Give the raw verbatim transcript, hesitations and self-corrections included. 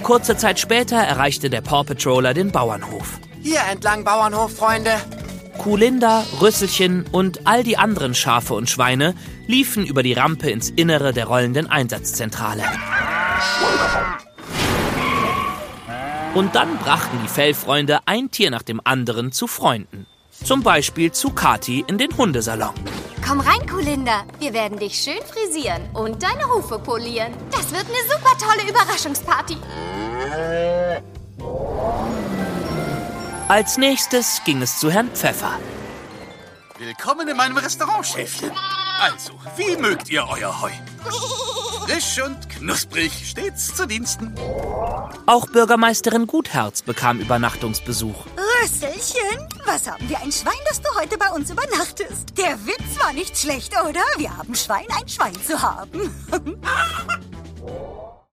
Kurze Zeit später erreichte der Paw Patroller den Bauernhof. Hier entlang, Bauernhof, Freunde. Kuhlinda, Rüsselchen und all die anderen Schafe und Schweine liefen über die Rampe ins Innere der rollenden Einsatzzentrale. Und dann brachten die Fellfreunde ein Tier nach dem anderen zu Freunden. Zum Beispiel zu Kathi in den Hundesalon. Komm rein, Kuhlinda. Wir werden dich schön frisieren und deine Hufe polieren. Das wird eine super tolle Überraschungsparty. Als nächstes ging es zu Herrn Pfeffer. Willkommen in meinem Restaurant, Schäfchen. Also, wie mögt ihr euer Heu? Frisch und knusprig, stets zu Diensten. Auch Bürgermeisterin Gutherz bekam Übernachtungsbesuch. Rüsselchen, was haben wir ein Schwein, dass du heute bei uns übernachtest? Der Witz war nicht schlecht, oder? Wir haben Schwein, ein Schwein zu haben.